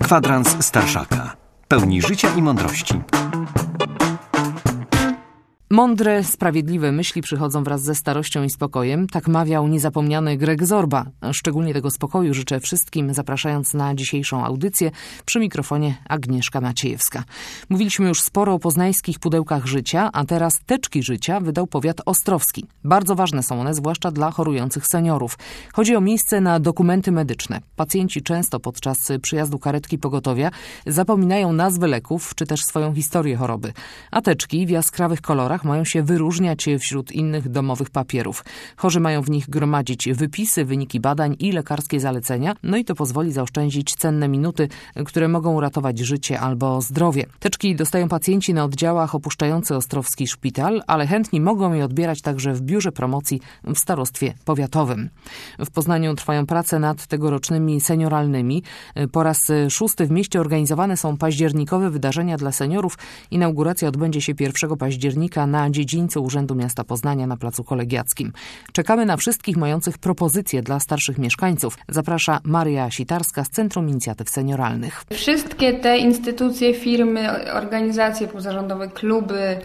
Kwadrans Starszaka. Pełni życia i mądrości. Mądre, sprawiedliwe myśli przychodzą wraz ze starością i spokojem. Tak mawiał niezapomniany Greg Zorba. Szczególnie tego spokoju życzę wszystkim, zapraszając na dzisiejszą audycję. Przy mikrofonie Agnieszka Maciejewska. Mówiliśmy już sporo o poznańskich pudełkach życia, a teraz teczki życia wydał powiat ostrowski. Bardzo ważne są one, zwłaszcza dla chorujących seniorów. Chodzi o miejsce na dokumenty medyczne. Pacjenci często podczas przyjazdu karetki pogotowia zapominają nazwy leków, czy też swoją historię choroby. A teczki w jaskrawych kolorach mają się wyróżniać wśród innych domowych papierów. Chorzy mają w nich gromadzić wypisy, wyniki badań i lekarskie zalecenia, no i to pozwoli zaoszczędzić cenne minuty, które mogą uratować życie albo zdrowie. Teczki dostają pacjenci na oddziałach opuszczający ostrowski szpital, ale chętni mogą je odbierać także w biurze promocji w starostwie powiatowym. W Poznaniu trwają prace nad tegorocznymi senioralnymi. Po raz 6 w mieście organizowane są październikowe wydarzenia dla seniorów. Inauguracja odbędzie się 1 października na dziedzińcu Urzędu Miasta Poznania na Placu Kolegiackim. Czekamy na wszystkich mających propozycje dla starszych mieszkańców. Zaprasza Maria Sitarska z Centrum Inicjatyw Senioralnych. Wszystkie te instytucje, firmy, organizacje pozarządowe, kluby,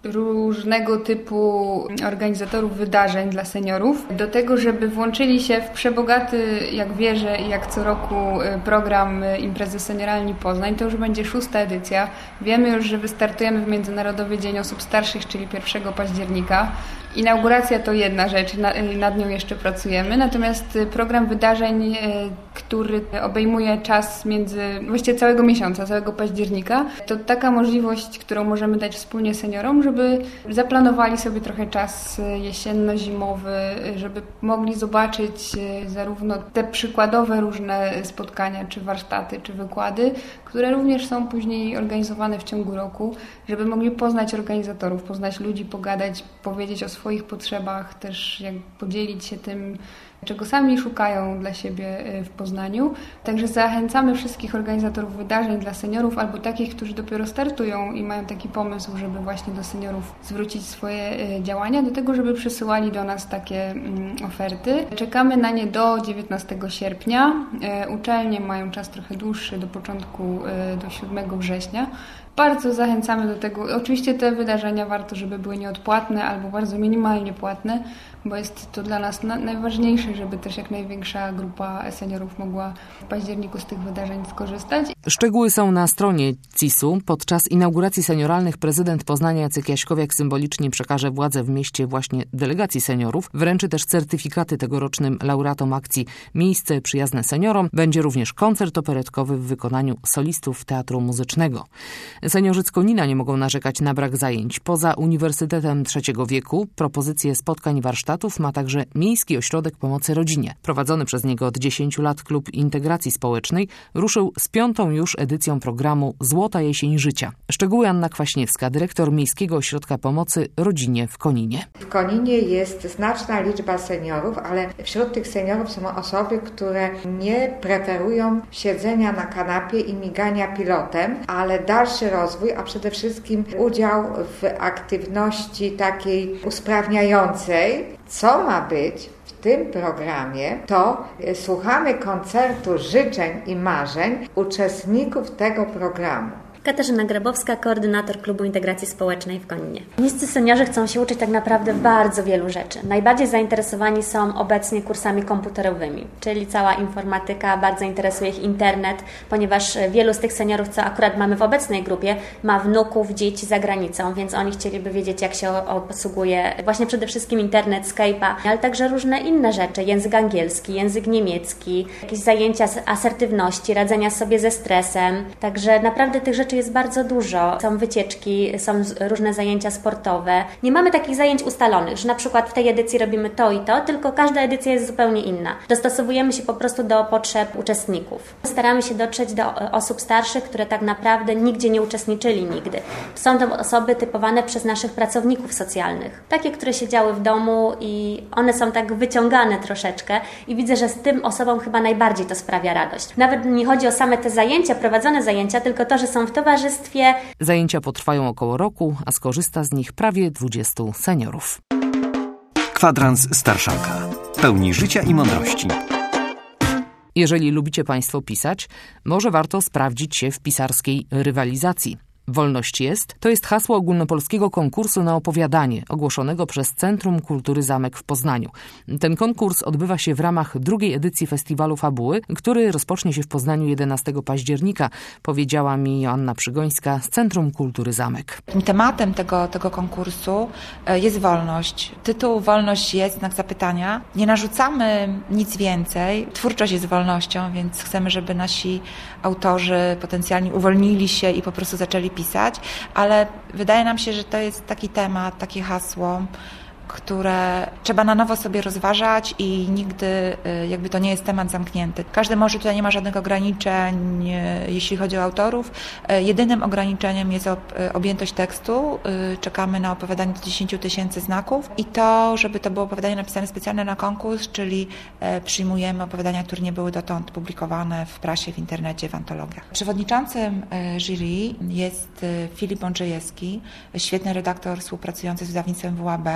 różnego typu organizatorów wydarzeń dla seniorów do tego, żeby włączyli się w przebogaty, jak wierzę i jak co roku, program Imprezy Senioralni Poznań. To już będzie 6. edycja. Wiemy już, że wystartujemy w Międzynarodowy Dzień Osób Starszych, czyli 1 października. Inauguracja to jedna rzecz, nad nią jeszcze pracujemy, natomiast program wydarzeń, który obejmuje czas właściwie całego miesiąca, całego października, to taka możliwość, którą możemy dać wspólnie seniorom, żeby zaplanowali sobie trochę czas jesienno-zimowy, żeby mogli zobaczyć zarówno te przykładowe różne spotkania, czy warsztaty, czy wykłady, które również są później organizowane w ciągu roku, żeby mogli poznać organizatorów, poznać ludzi, pogadać, powiedzieć o swoich potrzebach, też podzielić się tym, czego sami szukają dla siebie w Poznaniu. Także zachęcamy wszystkich organizatorów wydarzeń dla seniorów albo takich, którzy dopiero startują i mają taki pomysł, żeby właśnie do seniorów zwrócić swoje działania, do tego, żeby przysyłali do nas takie oferty. Czekamy na nie do 19 sierpnia. Uczelnie mają czas trochę dłuższy, do początku, do 7 września. Bardzo zachęcamy do tego. Oczywiście te wydarzenia warto, żeby były nieodpłatne albo bardzo minimalnie płatne, bo jest to dla nas najważniejsze, żeby też jak największa grupa seniorów mogła w październiku z tych wydarzeń skorzystać. Szczegóły są na stronie CIS-u. Podczas inauguracji senioralnych prezydent Poznania Jacek Jaśkowiak symbolicznie przekaże władzę w mieście właśnie delegacji seniorów. Wręczy też certyfikaty tegorocznym laureatom akcji Miejsce przyjazne seniorom. Będzie również koncert operetkowy w wykonaniu solistów Teatru Muzycznego. Seniorzy z Konina nie mogą narzekać na brak zajęć. Poza Uniwersytetem Trzeciego Wieku propozycje spotkań i warsztatów ma także Miejski Ośrodek Pomocy Rodzinie. Prowadzony przez niego od 10 lat Klub Integracji Społecznej ruszył z 5. już edycją programu Złota Jesień Życia. Szczegóły Anna Kwaśniewska, dyrektor Miejskiego Ośrodka Pomocy Rodzinie w Koninie. W Koninie jest znaczna liczba seniorów, ale wśród tych seniorów są osoby, które nie preferują siedzenia na kanapie i migania pilotem, ale dalszy rozwój, a przede wszystkim udział w aktywności takiej usprawniającej. Co ma być w tym programie, to słuchamy koncertu życzeń i marzeń uczestników tego programu. Katarzyna Grabowska, koordynator Klubu Integracji Społecznej w Koninie. Miejscy seniorzy chcą się uczyć tak naprawdę bardzo wielu rzeczy. Najbardziej zainteresowani są obecnie kursami komputerowymi, czyli cała informatyka, bardzo interesuje ich internet, ponieważ wielu z tych seniorów, co akurat mamy w obecnej grupie, ma wnuków, dzieci za granicą, więc oni chcieliby wiedzieć, jak się obsługuje właśnie przede wszystkim internet, Skype'a, ale także różne inne rzeczy, język angielski, język niemiecki, jakieś zajęcia z asertywności, radzenia sobie ze stresem, także naprawdę tych rzeczy jest bardzo dużo. Są wycieczki, są różne zajęcia sportowe. Nie mamy takich zajęć ustalonych, że na przykład w tej edycji robimy to i to, tylko każda edycja jest zupełnie inna. Dostosowujemy się po prostu do potrzeb uczestników. Staramy się dotrzeć do osób starszych, które tak naprawdę nigdzie nie uczestniczyli nigdy. Są to osoby typowane przez naszych pracowników socjalnych. Takie, które siedziały w domu i one są tak wyciągane troszeczkę i widzę, że z tym osobom chyba najbardziej to sprawia radość. Nawet nie chodzi o same te zajęcia, prowadzone zajęcia, tylko to, że są w towarzystwie. Zajęcia potrwają około roku, a skorzysta z nich prawie 20 seniorów. Kwadrans Starszaka. Pełni życia i mądrości. Jeżeli lubicie Państwo pisać, może warto sprawdzić się w pisarskiej rywalizacji. Wolność jest to jest hasło ogólnopolskiego konkursu na opowiadanie, ogłoszonego przez Centrum Kultury Zamek w Poznaniu. Ten konkurs odbywa się w ramach drugiej edycji Festiwalu Fabuły, który rozpocznie się w Poznaniu 11 października, powiedziała mi Joanna Przygońska z Centrum Kultury Zamek. Tematem tego konkursu jest wolność. Tytuł Wolność jest, znak zapytania. Nie narzucamy nic więcej. Twórczość jest wolnością, więc chcemy, żeby nasi autorzy potencjalnie uwolnili się i po prostu zaczęli pisać, ale wydaje nam się, że to jest taki temat, takie hasło, które trzeba na nowo sobie rozważać i nigdy jakby to nie jest temat zamknięty. Każdy może, tutaj nie ma żadnych ograniczeń, jeśli chodzi o autorów. Jedynym ograniczeniem jest objętość tekstu. Czekamy na opowiadanie do 10 000 znaków i to, żeby to było opowiadanie napisane specjalnie na konkurs, czyli przyjmujemy opowiadania, które nie były dotąd publikowane w prasie, w internecie, w antologiach. Przewodniczącym jury jest Filip Bądrzejewski, świetny redaktor współpracujący z wydawnictwem WAB,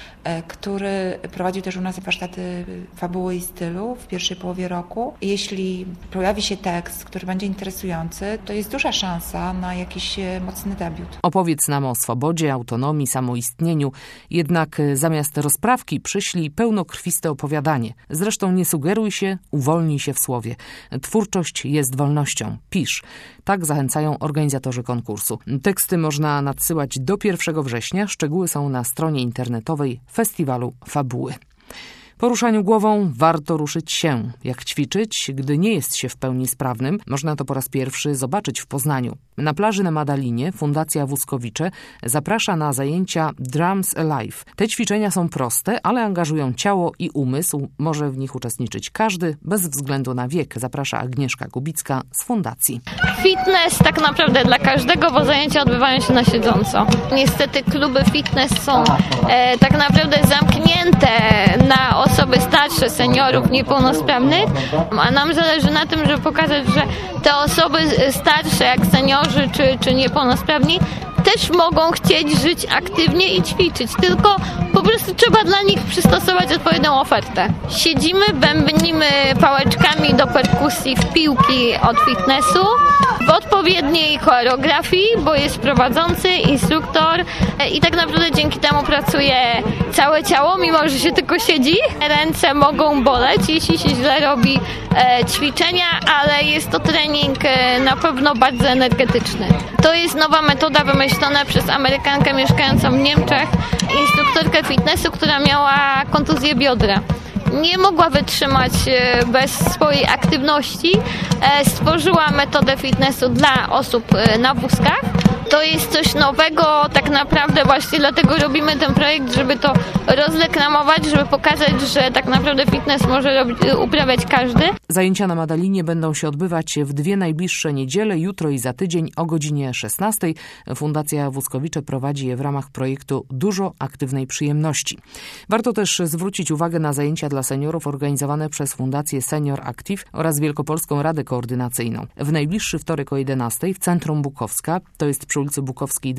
który prowadził też u nas warsztaty fabuły i stylu w pierwszej połowie roku. Jeśli pojawi się tekst, który będzie interesujący, to jest duża szansa na jakiś mocny debiut. Opowiedz nam o swobodzie, autonomii, samoistnieniu. Jednak zamiast rozprawki przyślij pełnokrwiste opowiadanie. Zresztą nie sugeruj się, uwolnij się w słowie. Twórczość jest wolnością. Pisz. Tak zachęcają organizatorzy konkursu. Teksty można nadsyłać do 1 września. Szczegóły są na stronie internetowej Festiwalu Fabuły. Po ruszaniu głową warto ruszyć się. Jak ćwiczyć, gdy nie jest się w pełni sprawnym? Można to po raz pierwszy zobaczyć w Poznaniu. Na plaży na Madalinie Fundacja Wózkowicze zaprasza na zajęcia Drums Alive. Te ćwiczenia są proste, ale angażują ciało i umysł. Może w nich uczestniczyć każdy, bez względu na wiek. Zaprasza Agnieszka Kubicka z Fundacji. Fitness tak naprawdę dla każdego, bo zajęcia odbywają się na siedząco. Niestety kluby fitness są tak naprawdę zamknięte na osoby starsze, seniorów, niepełnosprawnych, a nam zależy na tym, żeby pokazać, że te osoby starsze, jak seniorzy czy niepełnosprawni, też mogą chcieć żyć aktywnie i ćwiczyć, tylko po prostu trzeba dla nich przystosować odpowiednią ofertę. Siedzimy, bębnimy pałeczkami do perkusji w piłki od fitnessu, w odpowiedniej choreografii, bo jest prowadzący, instruktor i tak naprawdę dzięki temu pracuje całe ciało, mimo że się tylko siedzi. Ręce mogą boleć, jeśli się źle robi ćwiczenia, ale jest to trening na pewno bardzo energetyczny. To jest nowa metoda wymyślona przez Amerykankę mieszkającą w Niemczech, instruktorkę fitnessu, która miała kontuzję biodra. Nie mogła wytrzymać bez swojej aktywności. Stworzyła metodę fitnessu dla osób na wózkach. To jest coś nowego, tak naprawdę właśnie dlatego robimy ten projekt, żeby to rozreklamować, żeby pokazać, że tak naprawdę fitness może uprawiać każdy. Zajęcia na Madalinie będą się odbywać w 2 najbliższe niedziele, jutro i za tydzień o godzinie 16. Fundacja Wózkowicze prowadzi je w ramach projektu Dużo aktywnej przyjemności. Warto też zwrócić uwagę na zajęcia dla seniorów organizowane przez Fundację Senior Active oraz Wielkopolską Radę Koordynacyjną. W najbliższy wtorek o 11 w Centrum Bukowska, to jest przy ulicy Bukowskiej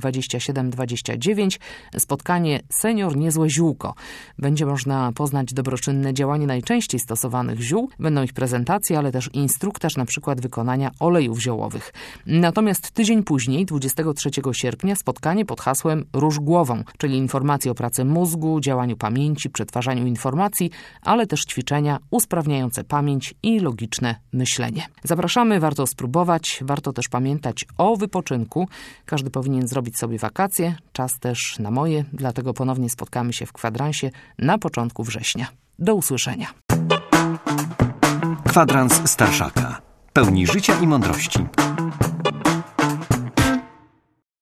27-29, spotkanie Senior Niezłe Ziółko. Będzie można poznać dobroczynne działanie najczęściej stosowanych ziół. Będą ich prezentacje, ale też instruktaż na przykład wykonania olejów ziołowych. Natomiast tydzień później, 23 sierpnia, spotkanie pod hasłem Rusz głową, czyli informacje o pracy mózgu, działaniu pamięci, przetwarzaniu informacji, ale też ćwiczenia usprawniające pamięć i logiczne myślenie. Zapraszamy, warto spróbować, warto też pamiętać o wypoczynku. Każdy powinien zrobić sobie wakacje, czas też na moje, dlatego ponownie spotkamy się w kwadransie na początku września. Do usłyszenia. Kwadrans Starszaka. Pełni życia i mądrości.